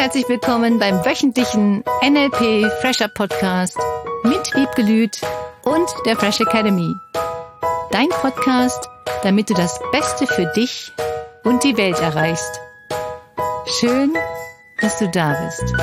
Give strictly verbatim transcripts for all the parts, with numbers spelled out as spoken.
herzlich willkommen beim wöchentlichen N L P Fresher Podcast mit Wiebke Lüth und der Fresh Academy. Dein Podcast, damit du das Beste für dich und die Welt erreichst. Schön, dass du da bist.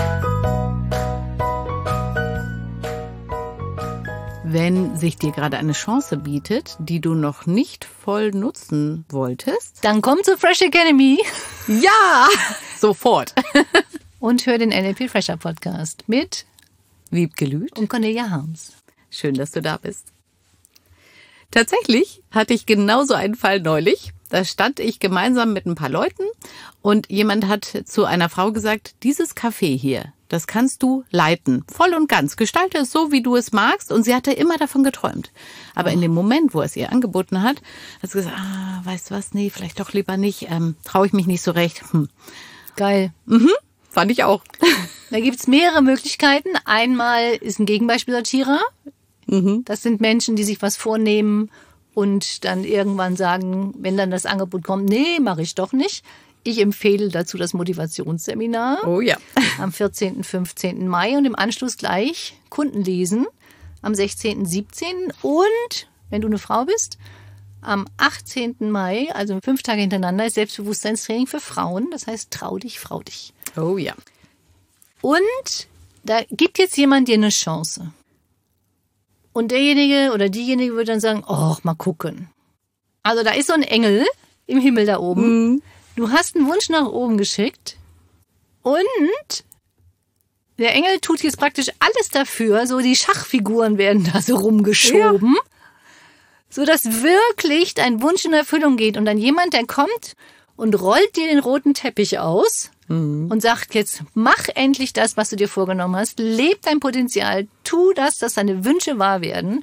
Wenn sich dir gerade eine Chance bietet, die du noch nicht voll nutzen wolltest, dann komm zur Fresh Academy. Ja, sofort. Und hör den N L P Fresher Podcast mit Wiebke Lüth und Cornelia Harms. Schön, dass du da bist. Tatsächlich hatte ich genauso einen Fall neulich. Da stand ich gemeinsam mit ein paar Leuten und jemand hat zu einer Frau gesagt, dieses Café hier, das kannst du leiten, voll und ganz. Gestalte es so, wie du es magst. Und sie hatte immer davon geträumt. Aber oh. in dem Moment, wo er es ihr angeboten hat, hat sie gesagt, ah, weißt du was, nee, vielleicht doch lieber nicht, ähm, traue ich mich nicht so recht. Hm. Geil. Mhm, fand ich auch. Da gibt's mehrere Möglichkeiten. Einmal ist ein Gegenbeispielsortierer. Mhm. Das sind Menschen, die sich was vornehmen und dann irgendwann sagen, wenn dann das Angebot kommt, nee, mache ich doch nicht. Ich empfehle dazu das Motivationsseminar oh ja. am vierzehnten, fünfzehnten Mai und im Anschluss gleich Kunden lesen am sechzehnten, siebzehnten und, wenn du eine Frau bist, am achtzehnten Mai, also fünf Tage hintereinander, ist Selbstbewusstseinstraining für Frauen. Das heißt, trau dich, frau dich. Oh ja. Und da gibt jetzt jemand dir eine Chance. Und derjenige oder diejenige würde dann sagen, oh, mal gucken. Also da ist so ein Engel im Himmel da oben. Mhm. Du hast einen Wunsch nach oben geschickt und der Engel tut jetzt praktisch alles dafür, so die Schachfiguren werden da so rumgeschoben, ja. sodass wirklich dein Wunsch in Erfüllung geht. Und dann jemand, der kommt und rollt dir den roten Teppich aus mhm. und sagt jetzt, mach endlich das, was du dir vorgenommen hast, leb dein Potenzial, tu das, dass deine Wünsche wahr werden.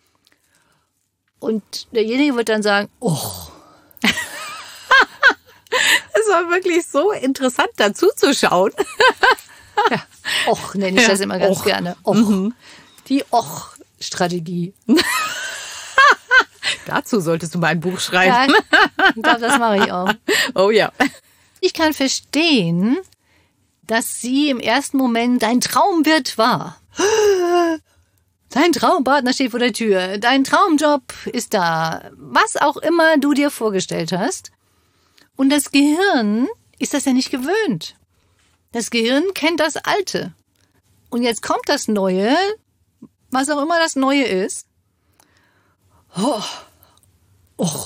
Und derjenige wird dann sagen, oh, es war wirklich so interessant, dazu zu schauen. Ja, Och nenne ich das immer ganz Och. gerne. Och. Mhm. Die Och-Strategie. Dazu solltest du mal ein Buch schreiben. Ja, ich glaube, das mache ich auch. Oh ja. Ich kann verstehen, dass sie im ersten Moment dein Traumwirt war. Dein Traumpartner steht vor der Tür. Dein Traumjob ist da. Was auch immer du dir vorgestellt hast. Und das Gehirn ist das ja nicht gewöhnt. Das Gehirn kennt das Alte. Und jetzt kommt das Neue, was auch immer das Neue ist. Oh. Oh.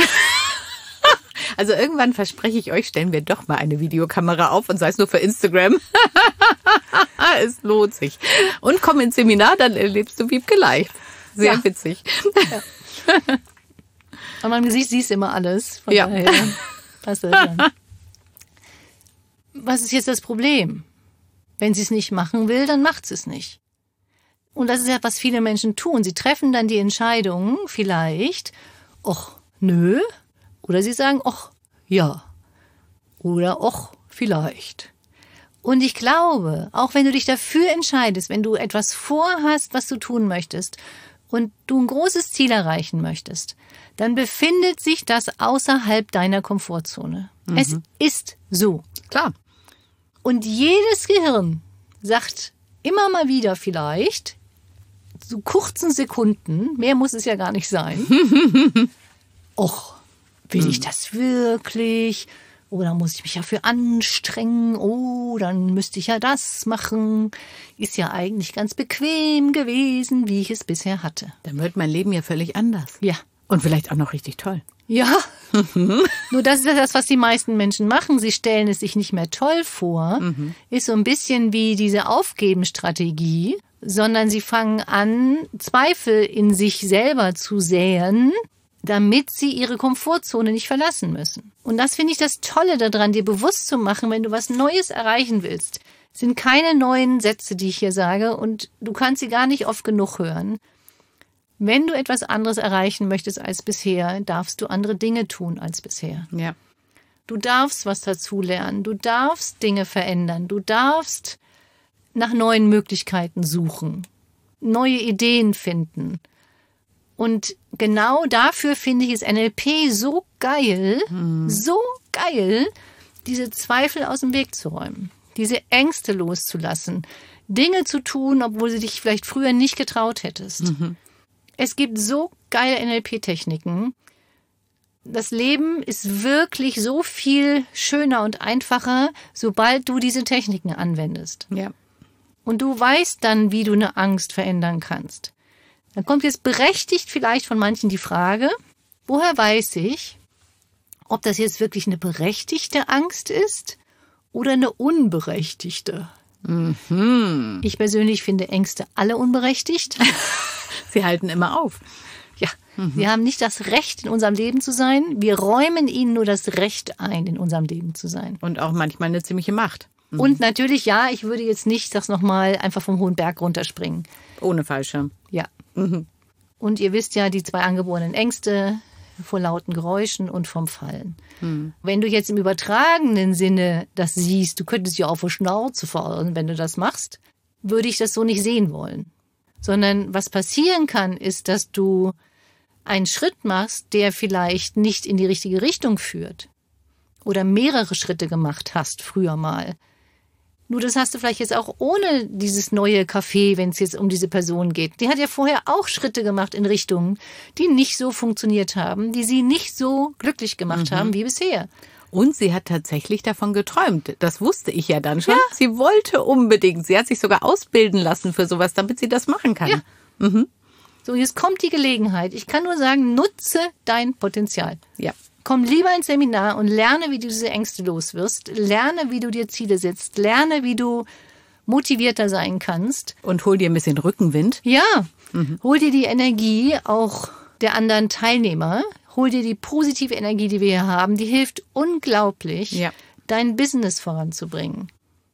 Also irgendwann verspreche ich euch, stellen wir doch mal eine Videokamera auf und sei es nur für Instagram. Es lohnt sich. Und komm ins Seminar, dann erlebst du Wiebke live. Sehr ja. witzig. Ja. An meinem Gesicht siehst du immer alles. Von ja. daher passt das dann. Was ist jetzt das Problem? Wenn sie es nicht machen will, dann macht sie es nicht. Und das ist ja, was viele Menschen tun. Sie treffen dann die Entscheidung, vielleicht, och, nö. Oder sie sagen, och, ja. Oder och, vielleicht. Und ich glaube, auch wenn du dich dafür entscheidest, wenn du etwas vorhast, was du tun möchtest und du ein großes Ziel erreichen möchtest, dann befindet sich das außerhalb deiner Komfortzone. Mhm. Es ist so. Klar. Und jedes Gehirn sagt immer mal wieder vielleicht, so kurzen Sekunden, mehr muss es ja gar nicht sein, och, will mhm. ich das wirklich? Oder muss ich mich dafür anstrengen? Oh, dann müsste ich ja das machen. Ist ja eigentlich ganz bequem gewesen, wie ich es bisher hatte. Dann wird mein Leben ja völlig anders. Ja. Und vielleicht auch noch richtig toll. Ja. Nur das ist ja das, was die meisten Menschen machen. Sie stellen es sich nicht mehr toll vor. Mhm. Ist so ein bisschen wie diese Aufgeben-Strategie, sondern sie fangen an, Zweifel in sich selber zu säen, damit sie ihre Komfortzone nicht verlassen müssen. Und das finde ich das Tolle daran, dir bewusst zu machen, wenn du was Neues erreichen willst. Es sind keine neuen Sätze, die ich hier sage, und du kannst sie gar nicht oft genug hören. Wenn du etwas anderes erreichen möchtest als bisher, darfst du andere Dinge tun als bisher. Ja. Du darfst was dazulernen, du darfst Dinge verändern, du darfst nach neuen Möglichkeiten suchen, neue Ideen finden. Und genau dafür finde ich es N L P so geil, hm. so geil, diese Zweifel aus dem Weg zu räumen. diese Ängste loszulassen, Dinge zu tun, obwohl sie dich vielleicht früher nicht getraut hättest. Mhm. Es gibt so geile N L P-Techniken. Das Leben ist wirklich so viel schöner und einfacher, sobald du diese Techniken anwendest. Ja. Und du weißt dann, wie du eine Angst verändern kannst. Dann kommt jetzt berechtigt vielleicht von manchen die Frage, woher weiß ich, ob das jetzt wirklich eine berechtigte Angst ist oder eine unberechtigte? Mhm. Ich persönlich finde Ängste alle unberechtigt. Sie halten immer auf. Ja, mhm. Wir haben nicht das Recht, in unserem Leben zu sein. Wir räumen ihnen nur das Recht ein, in unserem Leben zu sein. Und auch manchmal eine ziemliche Macht. Mhm. Und natürlich, ja, ich würde jetzt nicht, das nochmal, einfach vom hohen Berg runterspringen. Ohne Fallschirm. Ja. Mhm. Und ihr wisst ja, die zwei angeborenen Ängste vor lauten Geräuschen und vom Fallen. Mhm. Wenn du jetzt im übertragenen Sinne das siehst, du könntest ja auf die Schnauze fallen, wenn du das machst, würde ich das so nicht sehen wollen. Sondern was passieren kann, ist, dass du einen Schritt machst, der vielleicht nicht in die richtige Richtung führt. Oder mehrere Schritte gemacht hast früher mal. Nur das hast du vielleicht jetzt auch ohne dieses neue Café, wenn es jetzt um diese Person geht. Die hat ja vorher auch Schritte gemacht in Richtungen, die nicht so funktioniert haben, die sie nicht so glücklich gemacht mhm. haben wie bisher. Und sie hat tatsächlich davon geträumt. Das wusste ich ja dann schon. Ja. Sie wollte unbedingt. Sie hat sich sogar ausbilden lassen für sowas, damit sie das machen kann. Ja. Mhm. So, jetzt kommt die Gelegenheit. Ich kann nur sagen, nutze dein Potenzial. Ja. Komm lieber ins Seminar und lerne, wie du diese Ängste loswirst. Lerne, wie du dir Ziele setzt. Lerne, wie du motivierter sein kannst. Und hol dir ein bisschen Rückenwind. Ja, mhm. Hol dir die Energie auch der anderen Teilnehmer. Hol dir die positive Energie, die wir hier haben. Die hilft unglaublich, ja. dein Business voranzubringen.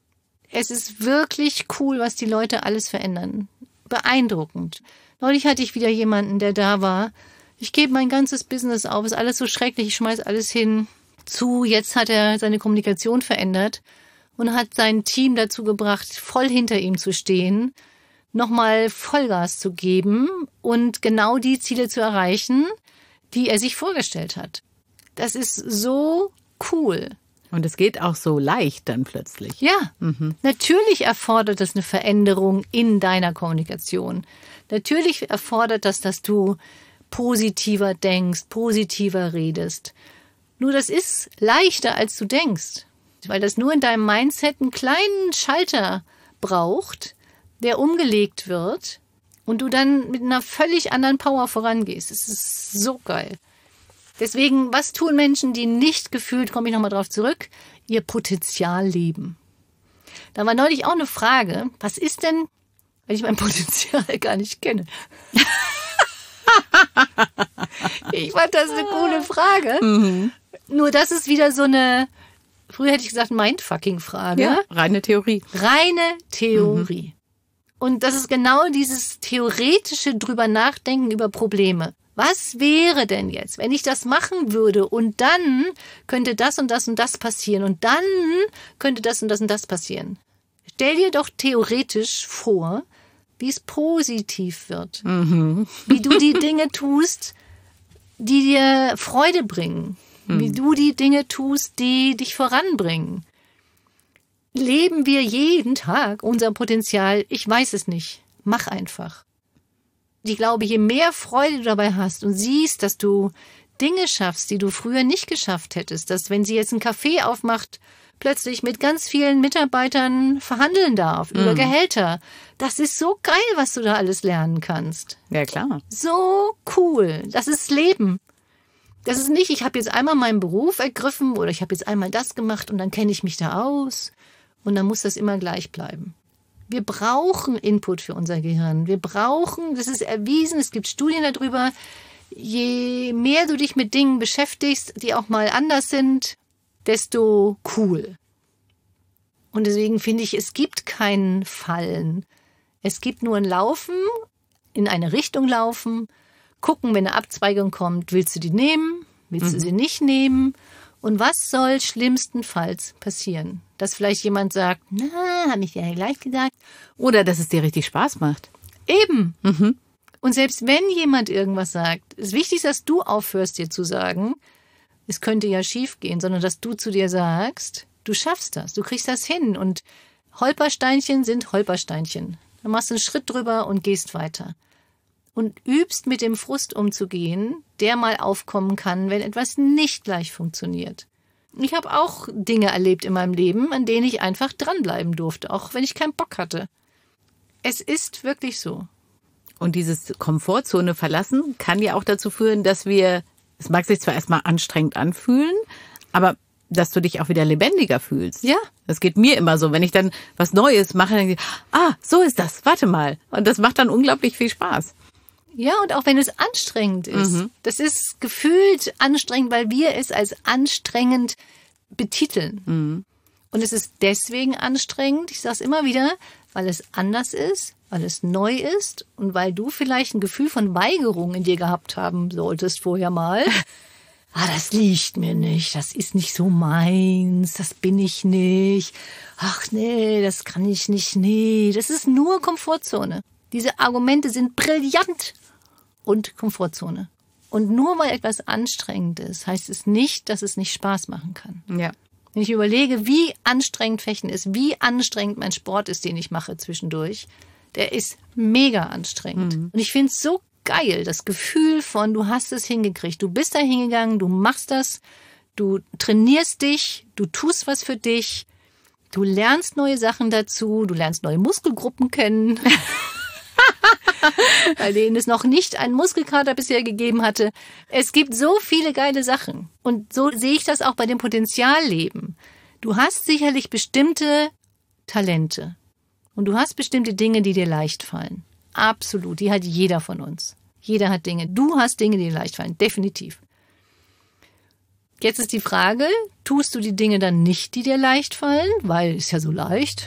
Es ist wirklich cool, was die Leute alles verändern. Beeindruckend. Neulich hatte ich wieder jemanden, der da war. Ich gebe mein ganzes Business auf, ist alles so schrecklich, ich schmeiß alles hin. Zu, jetzt hat er seine Kommunikation verändert und hat sein Team dazu gebracht, voll hinter ihm zu stehen, nochmal Vollgas zu geben und genau die Ziele zu erreichen, die er sich vorgestellt hat. Das ist so cool. Und es geht auch so leicht dann plötzlich. Ja, mhm. Natürlich erfordert das eine Veränderung in deiner Kommunikation. Natürlich erfordert das, dass du positiver denkst, positiver redest. Nur das ist leichter, als du denkst. Weil das nur in deinem Mindset einen kleinen Schalter braucht, der umgelegt wird und du dann mit einer völlig anderen Power vorangehst. Es ist so geil. Deswegen, was tun Menschen, die nicht gefühlt, komme ich nochmal drauf zurück, ihr Potenzial leben? Da war neulich auch eine Frage, was ist denn, wenn ich mein Potenzial gar nicht kenne? Ich fand das eine coole Frage. Mhm. Nur das ist wieder so eine, früher hätte ich gesagt, Mindfucking-Frage. Ja, reine Theorie. Reine Theorie. Mhm. Und das ist genau dieses theoretische drüber nachdenken über Probleme. Was wäre denn jetzt, wenn ich das machen würde und dann könnte das und das und das passieren und dann könnte das und das und das passieren? Stell dir doch theoretisch vor, wie es positiv wird. Mhm. Wie du die Dinge tust, die dir Freude bringen. Mhm. Wie du die Dinge tust, die dich voranbringen. Leben wir jeden Tag unser Potenzial? Ich weiß es nicht. Mach einfach. Ich glaube, je mehr Freude du dabei hast und siehst, dass du Dinge schaffst, die du früher nicht geschafft hättest, dass wenn sie jetzt ein Café aufmacht, plötzlich mit ganz vielen Mitarbeitern verhandeln darf, über mm. Gehälter. Das ist so geil, was du da alles lernen kannst. Ja, klar. So cool. Das ist Leben. Das ist nicht, ich habe jetzt einmal meinen Beruf ergriffen oder ich habe jetzt einmal das gemacht und dann kenne ich mich da aus und dann muss das immer gleich bleiben. Wir brauchen Input für unser Gehirn. Wir brauchen, das ist erwiesen, es gibt Studien darüber, je mehr du dich mit Dingen beschäftigst, die auch mal anders sind, desto cool. Und deswegen finde ich, es gibt keinen Fallen. Es gibt nur ein Laufen, in eine Richtung laufen, gucken, wenn eine Abzweigung kommt, willst du die nehmen, willst mhm. du sie nicht nehmen? Und was soll schlimmstenfalls passieren? Dass vielleicht jemand sagt, na, habe ich ja gleich gesagt. Oder dass es dir richtig Spaß macht. Eben. Mhm. Und selbst wenn jemand irgendwas sagt, ist wichtig, dass du aufhörst, dir zu sagen, es könnte ja schief gehen, sondern dass du zu dir sagst, Du schaffst das, du kriegst das hin und Holpersteinchen sind Holpersteinchen. Dann machst du einen Schritt drüber und gehst weiter. Und übst mit dem Frust umzugehen, der mal aufkommen kann, wenn etwas nicht gleich funktioniert. Ich habe auch Dinge erlebt in meinem Leben, an denen ich einfach dranbleiben durfte, auch wenn ich keinen Bock hatte. Es ist wirklich so. Und dieses Komfortzone verlassen kann ja auch dazu führen, dass wir, es mag sich zwar erstmal anstrengend anfühlen, aber dass du dich auch wieder lebendiger fühlst. Ja. Das geht mir immer so. Wenn ich dann was Neues mache, dann denke ich, ah, so ist das, warte mal. Und das macht dann unglaublich viel Spaß. Ja, und auch wenn es anstrengend ist. Mhm. Das ist gefühlt anstrengend, weil wir es als anstrengend betiteln. Mhm. Und es ist deswegen anstrengend, ich sage es immer wieder, weil es anders ist, weil es neu ist und weil du vielleicht ein Gefühl von Weigerung in dir gehabt haben solltest vorher mal. Ah, das liegt mir nicht, das ist nicht so meins, das bin ich nicht. Ach nee, das kann ich nicht, nee. Das ist nur Komfortzone. Diese Argumente sind brillant und Komfortzone. Und nur weil etwas anstrengend ist, heißt es nicht, dass es nicht Spaß machen kann. Ja. Wenn ich überlege, wie anstrengend Fechten ist, wie anstrengend mein Sport ist, den ich mache zwischendurch, der ist mega anstrengend. Mhm. Und ich finde es so geil, das Gefühl von, du hast es hingekriegt, du bist da hingegangen, du machst das, du trainierst dich, du tust was für dich, du lernst neue Sachen dazu, du lernst neue Muskelgruppen kennen, bei denen es noch nicht einen Muskelkater bisher gegeben hatte. Es gibt so viele geile Sachen. Und so sehe ich das auch bei dem Potenzialleben. Du hast sicherlich bestimmte Talente. Und du hast bestimmte Dinge, die dir leicht fallen. Absolut. Die hat jeder von uns. Jeder hat Dinge. Du hast Dinge, die dir leicht fallen. Definitiv. Jetzt ist die Frage, tust du die Dinge dann nicht, die dir leicht fallen? Weil ist ja so leicht.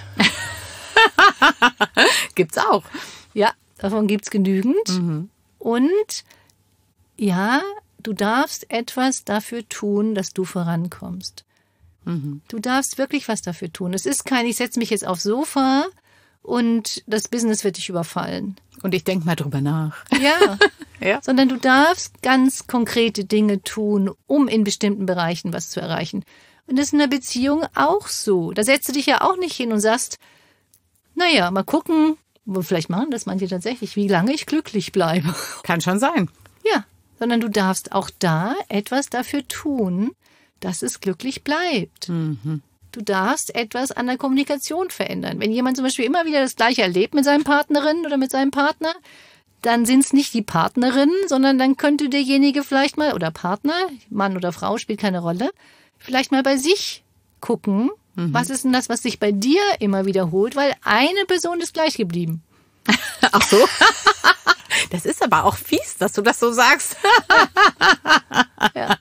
Gibt's auch. Ja, davon gibt's genügend. Mhm. Und ja, du darfst etwas dafür tun, dass du vorankommst. Mhm. Du darfst wirklich was dafür tun. Es ist kein, ich setze mich jetzt aufs Sofa und das Business wird dich überfallen. Und ich denke mal drüber nach. Ja. Ja. Sondern du darfst ganz konkrete Dinge tun, um in bestimmten Bereichen was zu erreichen. Und das ist in einer Beziehung auch so. Da setzt du dich ja auch nicht hin und sagst, naja, mal gucken, vielleicht machen das manche tatsächlich, wie lange ich glücklich bleibe. Kann schon sein. Ja, sondern du darfst auch da etwas dafür tun, dass es glücklich bleibt. Mhm. Du darfst etwas an der Kommunikation verändern. Wenn jemand zum Beispiel immer wieder das Gleiche erlebt mit seinem Partnerin oder mit seinem Partner, dann sind es nicht die Partnerinnen, sondern dann könnte derjenige vielleicht mal, oder Partner, Mann oder Frau, spielt keine Rolle, vielleicht mal bei sich gucken, mhm. was ist denn das, was sich bei dir immer wiederholt, weil eine Person ist gleich geblieben. Ach so? Das ist aber auch fies, dass du das so sagst. Ja.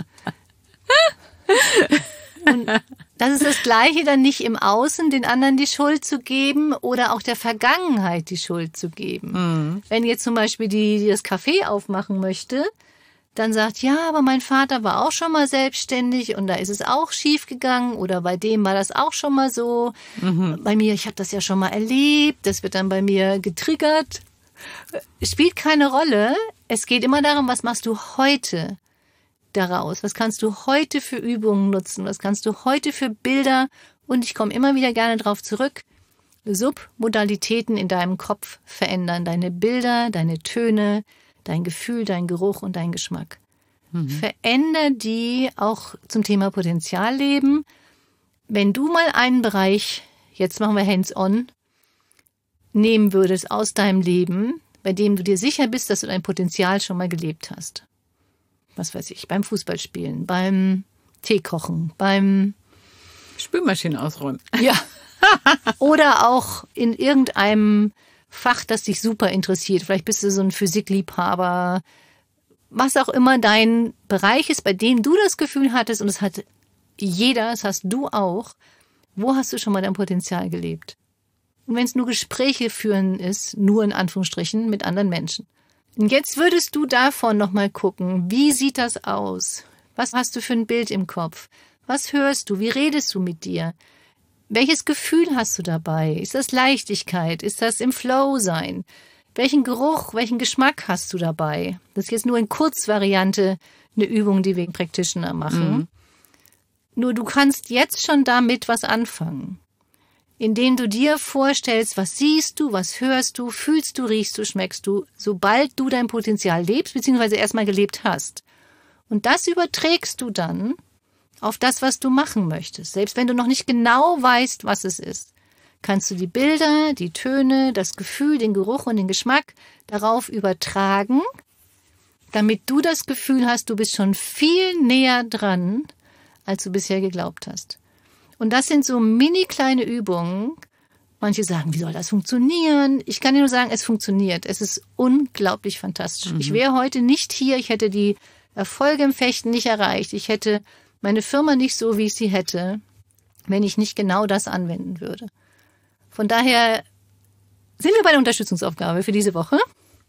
Und das ist das Gleiche, dann nicht im Außen den anderen die Schuld zu geben oder auch der Vergangenheit die Schuld zu geben. Mhm. Wenn jetzt zum Beispiel die, die das Café aufmachen möchte, dann sagt, ja, aber mein Vater war auch schon mal selbstständig und da ist es auch schief gegangen oder bei dem war das auch schon mal so. Mhm. Bei mir, ich habe das ja schon mal erlebt, das wird dann bei mir getriggert. Spielt keine Rolle. Es geht immer darum, was machst du heute daraus? Was kannst du heute für Übungen nutzen? Was kannst du heute für Bilder? Und ich komme immer wieder gerne drauf zurück. Submodalitäten in deinem Kopf verändern. Deine Bilder, deine Töne, dein Gefühl, dein Geruch und dein Geschmack. Mhm. Veränder die auch zum Thema Potenzialleben. Wenn du mal einen Bereich, jetzt machen wir hands-on, nehmen würdest aus deinem Leben, bei dem du dir sicher bist, dass du dein Potenzial schon mal gelebt hast. Was weiß ich, beim Fußballspielen, beim Teekochen, beim Spülmaschine ausräumen. Ja. Oder auch in irgendeinem Fach, das dich super interessiert. Vielleicht bist du so ein Physikliebhaber. Was auch immer dein Bereich ist, bei dem du das Gefühl hattest, und es hat jeder, das hast du auch, wo hast du schon mal dein Potenzial gelebt? Und wenn es nur Gespräche führen ist, nur in Anführungsstrichen, mit anderen Menschen. Und jetzt würdest du davon nochmal gucken, wie sieht das aus? Was hast du für ein Bild im Kopf? Was hörst du? Wie redest du mit dir? Welches Gefühl hast du dabei? Ist das Leichtigkeit? Ist das im Flow sein? Welchen Geruch, welchen Geschmack hast du dabei? Das ist jetzt nur in Kurzvariante eine Übung, die wir Practitioner machen. Mhm. Nur du kannst jetzt schon damit was anfangen. Indem du dir vorstellst, was siehst du, was hörst du, fühlst du, riechst du, schmeckst du, sobald du dein Potenzial lebst, beziehungsweise erstmal gelebt hast. Und das überträgst du dann auf das, was du machen möchtest. Selbst wenn du noch nicht genau weißt, was es ist, kannst du die Bilder, die Töne, das Gefühl, den Geruch und den Geschmack darauf übertragen, damit du das Gefühl hast, du bist schon viel näher dran, als du bisher geglaubt hast. Und das sind so mini kleine Übungen. Manche sagen, wie soll das funktionieren? Ich kann dir nur sagen, es funktioniert. Es ist unglaublich fantastisch. Mhm. Ich wäre heute nicht hier. Ich hätte die Erfolge im Fechten nicht erreicht. Ich hätte meine Firma nicht so, wie ich sie hätte, wenn ich nicht genau das anwenden würde. Von daher sind wir bei der Unterstützungsaufgabe für diese Woche.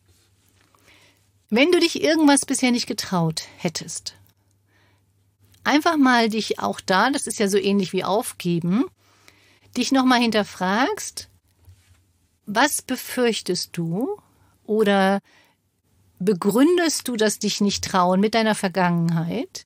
Wenn du dich irgendwas bisher nicht getraut hättest, einfach mal dich auch da, das ist ja so ähnlich wie aufgeben, dich nochmal hinterfragst, was befürchtest du oder begründest du das dich nicht trauen mit deiner Vergangenheit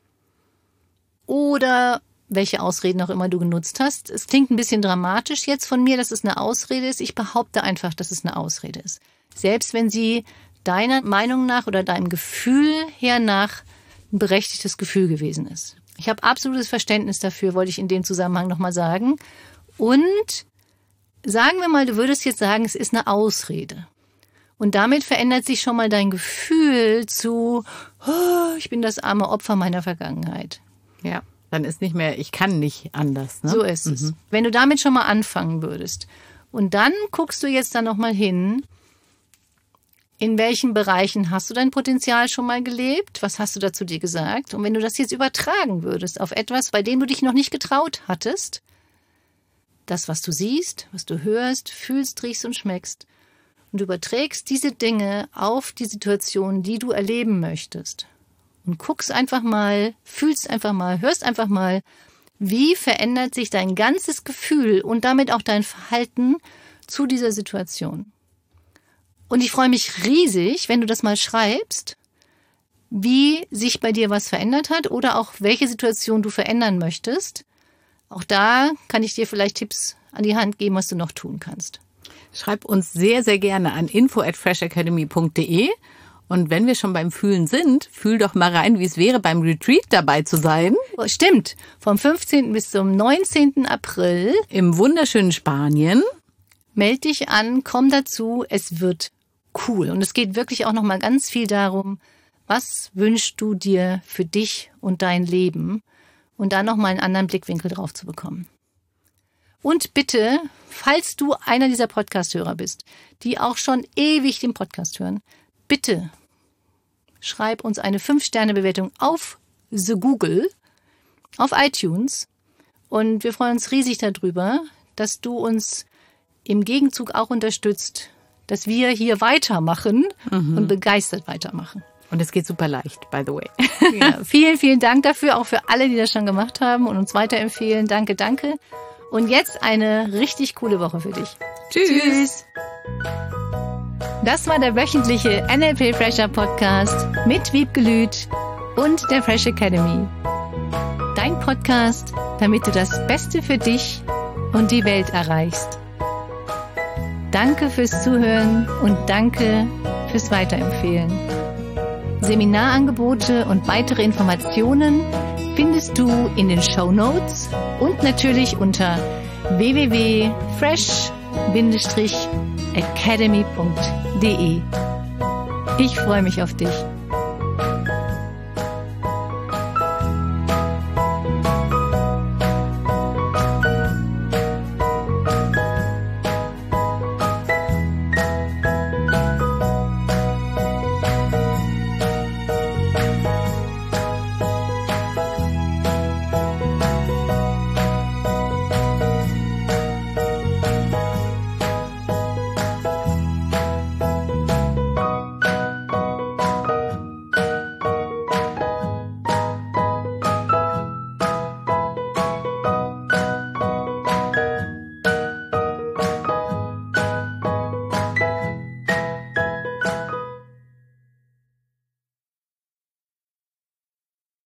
oder welche Ausreden auch immer du genutzt hast. Es klingt ein bisschen dramatisch jetzt von mir, dass es eine Ausrede ist. Ich behaupte einfach, dass es eine Ausrede ist. Selbst wenn sie deiner Meinung nach oder deinem Gefühl her nach ein berechtigtes Gefühl gewesen ist. Ich habe absolutes Verständnis dafür, wollte ich in dem Zusammenhang nochmal sagen. Und sagen wir mal, du würdest jetzt sagen, es ist eine Ausrede. Und damit verändert sich schon mal dein Gefühl zu, oh, ich bin das arme Opfer meiner Vergangenheit. Ja, dann ist nicht mehr, ich kann nicht anders. Ne? So ist es. Mhm. Wenn du damit schon mal anfangen würdest. Und dann guckst du jetzt da nochmal hin, in welchen Bereichen hast du dein Potenzial schon mal gelebt? Was hast du dazu dir gesagt? Und wenn du das jetzt übertragen würdest auf etwas, bei dem du dich noch nicht getraut hattest, das, was du siehst, was du hörst, fühlst, riechst und schmeckst, und du überträgst diese Dinge auf die Situation, die du erleben möchtest, und guckst einfach mal, fühlst einfach mal, hörst einfach mal, wie verändert sich dein ganzes Gefühl und damit auch dein Verhalten zu dieser Situation. Und ich freue mich riesig, wenn du das mal schreibst, wie sich bei dir was verändert hat oder auch welche Situation du verändern möchtest. Auch da kann ich dir vielleicht Tipps an die Hand geben, was du noch tun kannst. Schreib uns sehr, sehr gerne an info at fresh academy punkt de. Und wenn wir schon beim Fühlen sind, fühl doch mal rein, wie es wäre, beim Retreat dabei zu sein. Oh, stimmt, vom fünfzehnten bis zum neunzehnten April. Im wunderschönen Spanien. Meld dich an, komm dazu, es wird cool. Und es geht wirklich auch noch mal ganz viel darum, was wünschst du dir für dich und dein Leben und da noch mal einen anderen Blickwinkel drauf zu bekommen. Und bitte, falls du einer dieser Podcast-Hörer bist, die auch schon ewig den Podcast hören, bitte schreib uns eine fünf Sterne Bewertung auf The Google, auf iTunes. Und wir freuen uns riesig darüber, dass du uns im Gegenzug auch unterstützt, dass wir hier weitermachen mhm. und begeistert weitermachen. Und es geht super leicht, by the way. Ja, vielen, vielen Dank dafür, auch für alle, die das schon gemacht haben und uns weiterempfehlen. Danke, danke. Und jetzt eine richtig coole Woche für dich. Tschüss. Tschüss. Das war der wöchentliche N L P Fresher Podcast mit Wiebke Lüth und der Fresh Academy. Dein Podcast, damit du das Beste für dich und die Welt erreichst. Danke fürs Zuhören und danke fürs Weiterempfehlen. Seminarangebote und weitere Informationen findest du in den Shownotes und natürlich unter w w w punkt fresh academy punkt de. Ich freue mich auf dich.